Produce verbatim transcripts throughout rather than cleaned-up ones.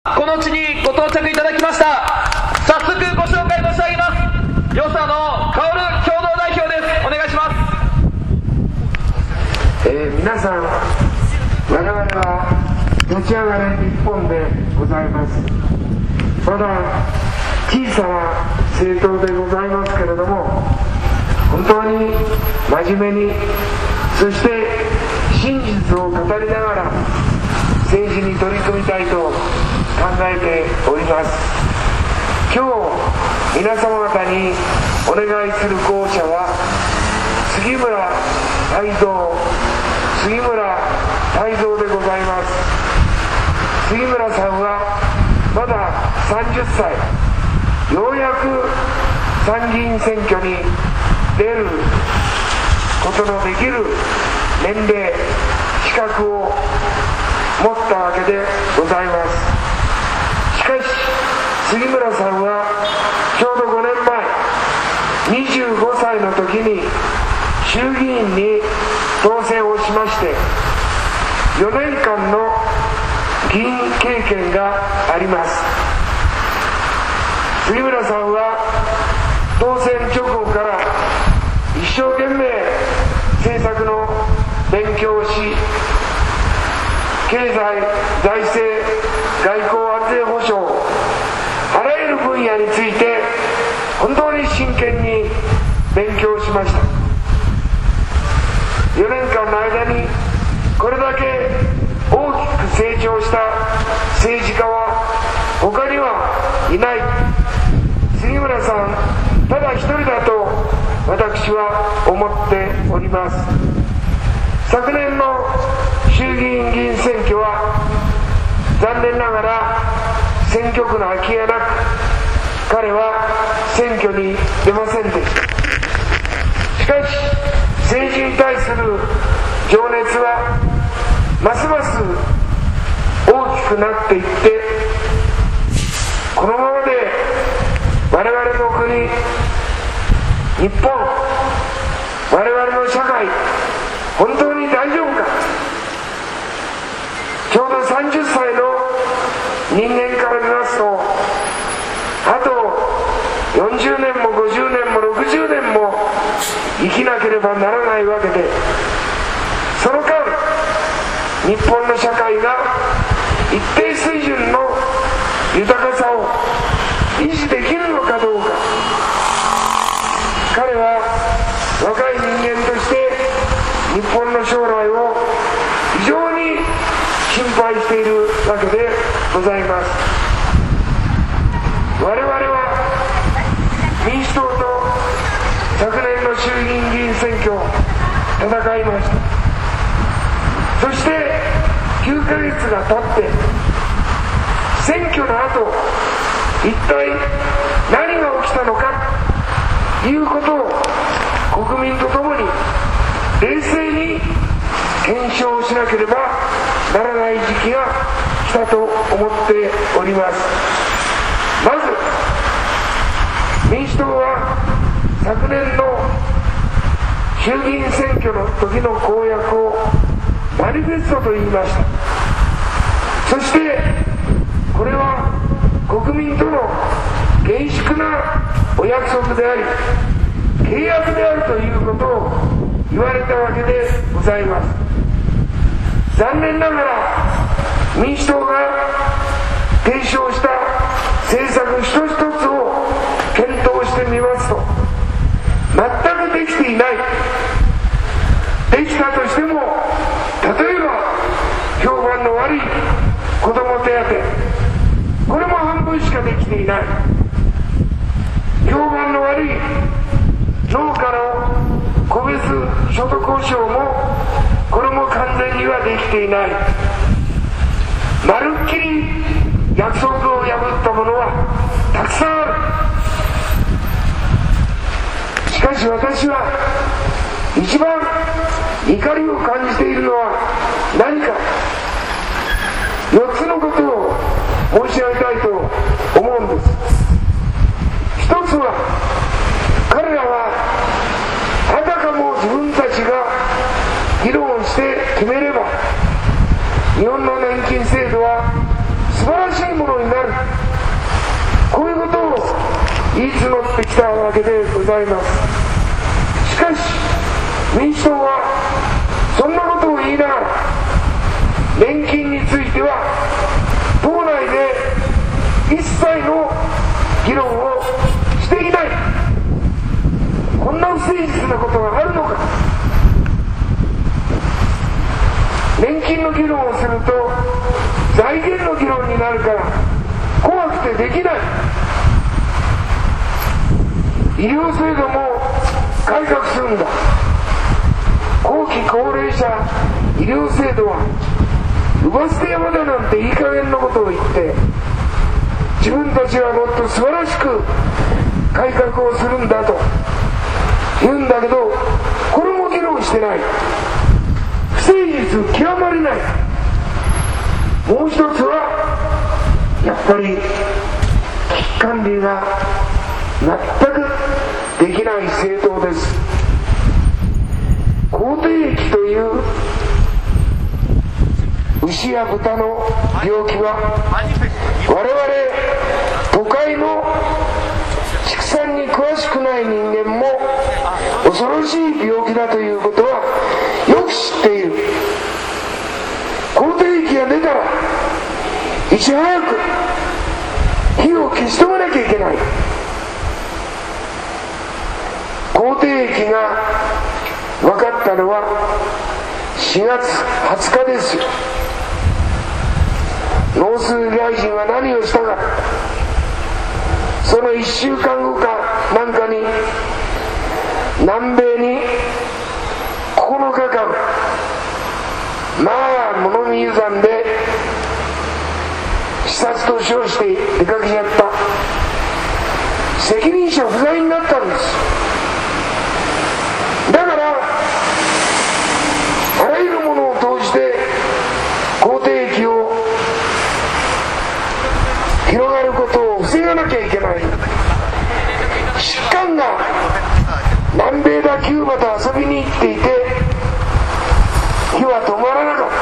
この地にご到着いただきました。早速ご紹介申し上げます。よさの薫共同代表です。お願いします。 えー、皆さん、我々は立ち上がれ日本でございます。まだ小さな政党でございますけれども、本当に真面目に、そして真実を語りながら政治に取り組みたいと考えております。今日皆様方にお願いする候補者は杉村太蔵杉村太蔵でございます。杉村さんはまださんじゅっさい、ようやく参議院選挙に出ることのできる年齢、資格を持ったわけでございます。しかし杉村さんはちょうどごねんまえ、にじゅうごさいの時に衆議院に当選をしまして、よねんかんの議員経験があります。杉村さんは当選直後から一生懸命政策の勉強をし、経済、財政、外交、安全保障、あらゆる分野について本当に真剣に勉強しました。よねんかんの間にこれだけ大きく成長した政治家は他にはいない。杉村さんただ一人だと私は思っております。昨年の衆議院議員選挙は残念ながら選挙区の空き家なく彼は選挙に出ませんでした。しかし政治に対する情熱はますます大きくなっていって、このままで我々の国、日本、我々の社会、本当に大丈夫か。ちょうどさんじゅっさいの人間から見ますと、あとよんじゅうねんもごじゅうねんもろくじゅうねんも生きなければならないわけで、その間日本の社会が一定水準の豊かさを維持できるのかどうか。彼は若い人間として日本の将来を非常に心配しているわけでございます。我々は民主党と昨年の衆議院議員選挙を戦いました。そしてきゅうかげつが経って選挙の後、一体何が起きたのかということを国民と共に冷静に検証しなければならない時期が来たと思っております。まず民主党は昨年の衆議院選挙の時の公約をマニフェストと言いました。そしてこれは国民との厳粛なお約束であり契約であるということを言われたわけでございます。残念ながら民主党が提唱した政策一つ一つを検討してみますと、全くできていない。できたとしても、例えば評判の悪い子ども手当、これも半分しかできていない。評判の悪い農家の個別所得保障もこれも完全にはできていない。まるっきり約束を破ったものはたくさんある。しかし私は一番怒りを感じているのは何か、よっつのことを申し上げたいと思うんです。一つは、彼らはあたかも自分たちが議論して決めれば日本の年金制度は素晴らしいものに言い募ってきたわけでございます。しかし民主党はそんなことを言いながら年金については党内で一切の議論をしていない。こんな不誠実なことがあるのか。年金の議論をすると財源の議論になるから怖くてできない。医療制度も改革するんだ。後期高齢者医療制度は奪わせて山だなんていい加減なことを言って自分たちはもっと素晴らしく改革をするんだと言うんだけど、これも議論してない。不誠実極まりない。もう一つはやっぱり危機管理が全くできない政党です。口蹄疫という牛や豚の病気は我々都会の畜産に詳しくない人間も恐ろしい病気だということはよく知っている。口蹄疫が出たらいち早く火を消し止めなきゃいけない。口蹄疫が分かったのはしがつはつかですよ。農水大臣は何をしたか。そのいっしゅうかんごかなんかに南米にここのかかんまあ物見遊山で視察と称して出かけちゃった。責任者不在になったんです。だからあらゆるものを通じて口蹄疫を広がることを防がなきゃいけない。疾患が南米だキューバと遊びに行っていて火は止まらなかった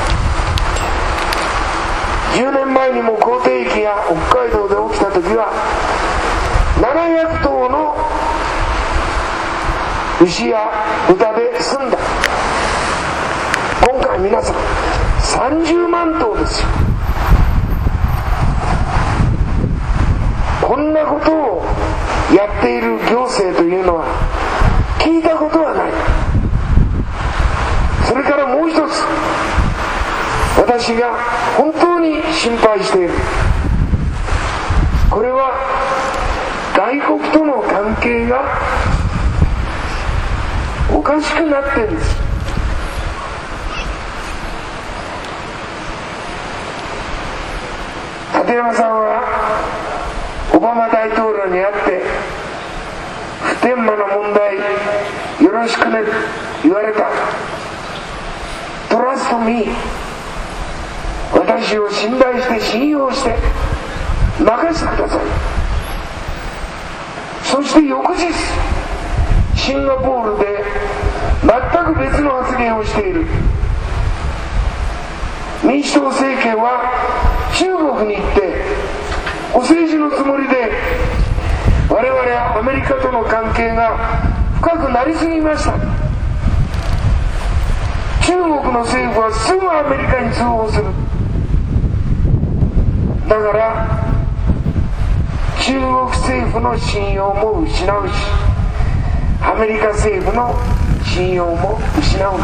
。じゅうねんまえにも口蹄疫が北海道で起きた時はななひゃくとうの牛や豚で済んだ。今回皆さんさんじゅうまんとうですよ。こんなことをやっている行政というのは聞いたことはない。それからもう一つ私が本当に心配している。これは外国との関係がおかしくなってるんです。立山さんはオバマ大統領に会って普天間の問題よろしくね言われた。トラストミー、私を信頼して信用して任せてください。そして翌日シンガポールで全く別の発言をしている。民主党政権は中国に行ってお政治のつもりで我々はアメリカとの関係が深くなりすぎました。中国の政府はすぐアメリカに通報する。だから中国政府の信用も失うしアメリカ政府の信用も失うんです。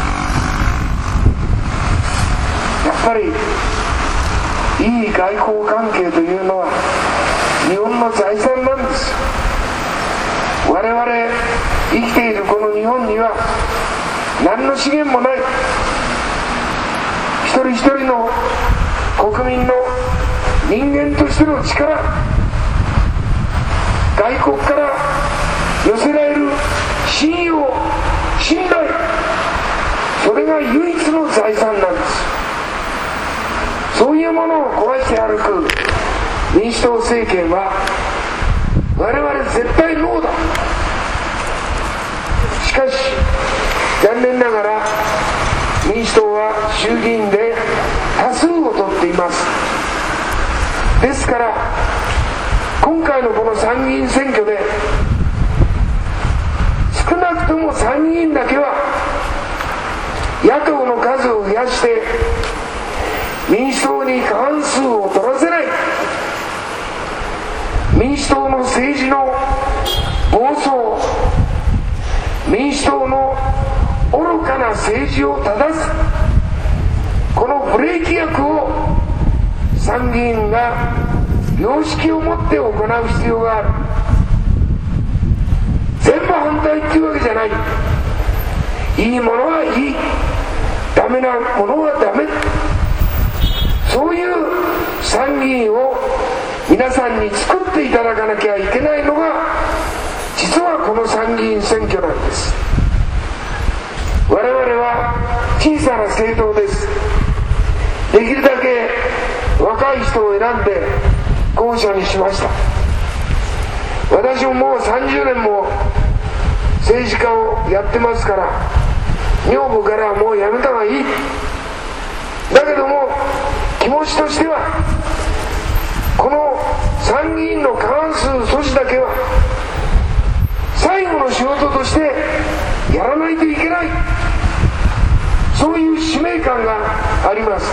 やっぱりいい外交関係というのは日本の財産なんです。我々生きているこの日本には何の資源もない。一人一人の国民の人間としての力、外国から寄せられる信用、信頼、それが唯一の財産なんです。そういうものを壊して歩く民主党政権は我々絶対ノーだ。しかし残念ながら民主党は衆議院で多数を取っています。ですから今回のこの参議院選挙で少なくとも参議院だけは野党の数を増やして民主党に過半数を取らせない、民主党の政治の暴走、民主党の愚かな政治を正す、このブレーキ役を参議院が良識を持って行う必要がある。全部反対っていうわけじゃない。いいものはいい、ダメなものはダメ、そういう参議院を皆さんに作っていただかなきゃいけないのが実はこの参議院選挙なんです。我々は小さな政党です。できるだけ若い人を選んで候補者にしました。私ももうさんじゅうねんも政治家をやってますから、女房からはもうやめた方がいい。だけども気持ちとしてはこの参議院の過半数阻止だけは最後の仕事としてやらないといけない、そういう使命感があります。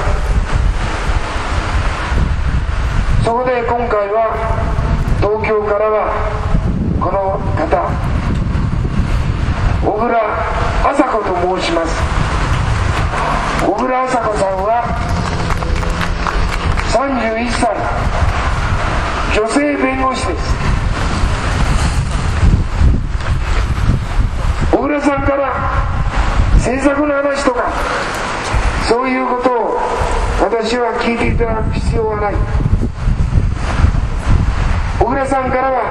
そこで今回は東京からはこの方、小倉麻子と申します。小倉麻子さんはさんじゅういっさい、女性弁護士です。小倉さんから政策の話とかそういうことを私は聞いていただく必要はない。小倉さんからは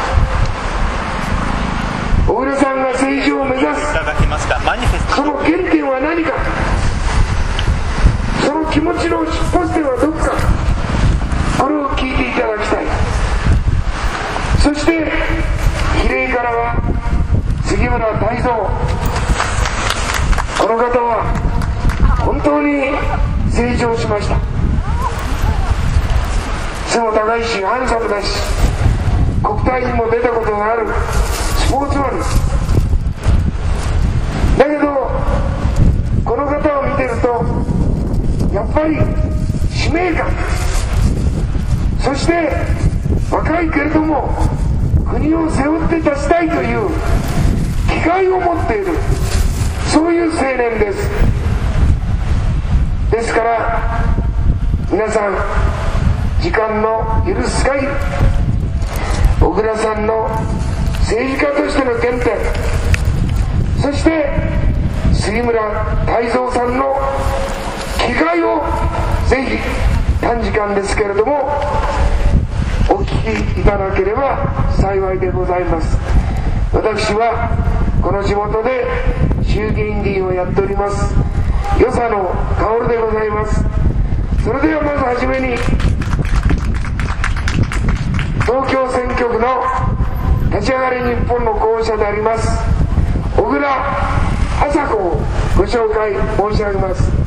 小倉さんが政治を目指すその原点は何か、その気持ちの出発点はどこか、これを聞いていただきたい。そして比例からは杉村太蔵、この方は本当に成長しました。背も高いしハンサムだし、国体にも出たことがあるスポーツマンです。だけどこの方を見てるとやっぱり使命感、そして若いけれども国を背負って立ちたいという気概を持っている、そういう青年です。ですから皆さん時間の許す限り小倉さんの政治家としての原点、そして杉村太蔵さんの気概をぜひ短時間ですけれどもお聞きいただければ幸いでございます。私はこの地元で衆議院議員をやっております与謝野薫でございます。それではまずはじめに東京選挙区の立ち上がり日本の候補者であります小倉麻子をご紹介申し上げます。